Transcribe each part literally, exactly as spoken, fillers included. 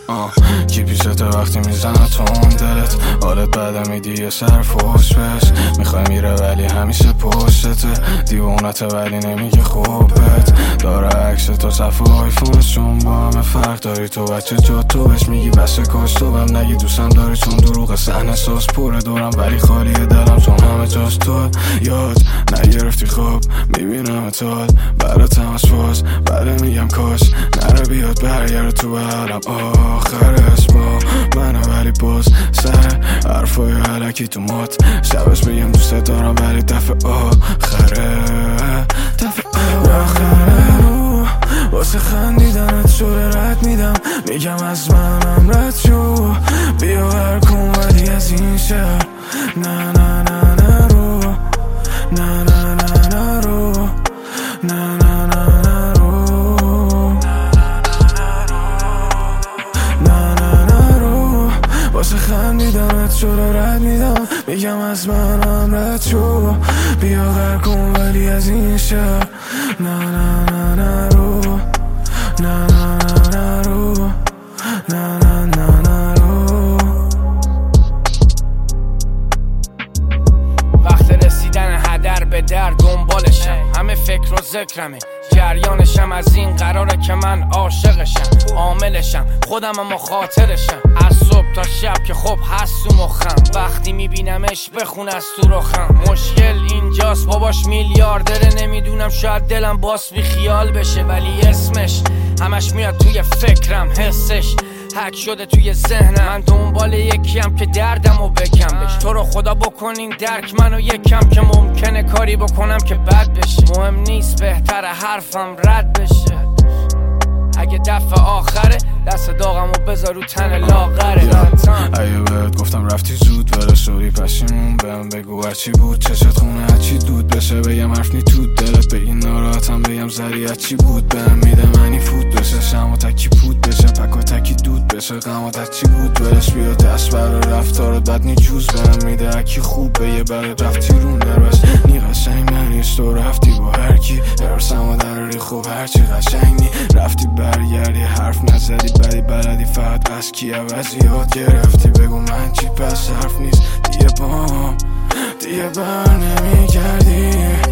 آه کی پیشته وقتی میزنه تو اون دلت، حالت بعد میدی یه سر فوش بش، میخوای میره ولی همیشه پشتته، دیوونته ولی نمیگه خوبت، داره عکس تو صفحه آیفونش چون با همه فرق داری، تو بچه جا تو بهش میگی بسه کش، تو بهم نگی دوستم داری چون دروغ صحنه ساز پره دورم ولی خالیه دلم چون همه جاست تو، یاد نگرفتی خوب میبینم اتال براتم از فاز بله میگم کاش نره بیاد برگرد تو به حالم آخر اسما منه ولی باز سر حرفای علکی تو مات شبش بگم دوست دارم ولی دفعه آخره دفعه آخره رو واسه خندیدنت شده رد میدم میگم از منم رد شو بیا هر کن ولی از این شهر نه نه نه نه رو نه نه نه نه رو نه نه نه نه رو نه نه نه رو واسه خندیدنت شده رد میدم میگم از منم رد شو بیا غر کن ولی از این شهر نه نه نه نه رو نه نه نه نه رو نه نه نه نه رو وقت رسیدن هدر به در دنبالشم همه فکر و ذکرمه جریانشم از این قراره که من عاشقشم عاملشم خودم اما خاطرشم از صبح تا شب که خب هست تو مخم وقتی میبینمش بخون از تو رخم مشکل اینجاست باباش میلیاردره نمیدونم شاید دلم باس بی خیال بشه ولی اسمش همش میاد توی فکرم حسش حک شده توی ذهنم من دنبال یکیم که دردمو بگم بهش تو رو خدا بکنین درک منو یکم که ممکنه کاری بکنم که بد بشه مهم نیست بهتره حرفم رد بشه اگه دفعه آخره دست داغمو بذار رو تن لاغره اگه بهت گفتم رفتی زود ولی سوری پشیمون بهم بگو هرچی بود چشت خونه هرچی دود بشه بگم حرف نی تو دلت بگی ناراحتم بگم زری هرچی بود بهم میده منی فوت بشه شم و تکی پود بشه پک و تکی دود بشه قمات هرچی بود ولش بیا دست برای رفتارت بد نی جوز بهم میده هرکی خوب بگه برای رفتی رو نرس نی قشنگ نیست تو رفتی با هرکی ارسم و داری خوب هرچی قشنگ نی رفتی برگردی حرف نزدی بدی بلدی فقط از کی عوضی یاد گرفتی بگو من چی پس حرف نیست دیگه بام دیگه بر نمی کردی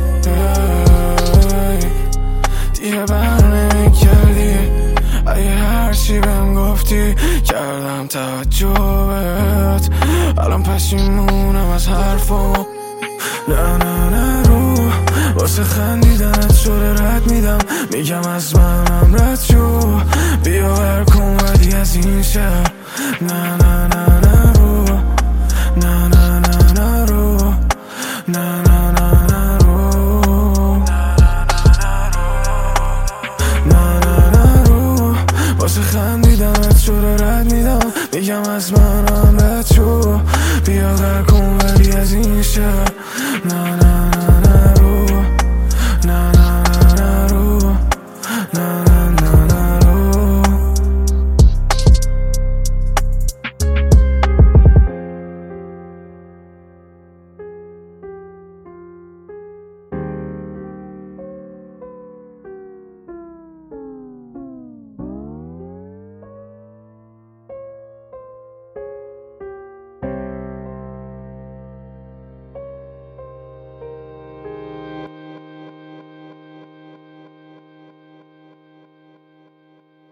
دیگه بر نمی کردی اگه هرچی بهم گفتی کردم توجه بهت الان پشیمونم از حرفم نه نه نه رو واسه خندیدنت شده رد میدم میگم از منم رد شو بیا هر کن ولی از این شهر نه نه نه نه رو نه نه نه نه رو نه نه نه نه رو نه نه نه رو واسه خندیدنت شده رد میدم میگم از منم رد شو بیا هر کن ولی از این شهر نه نه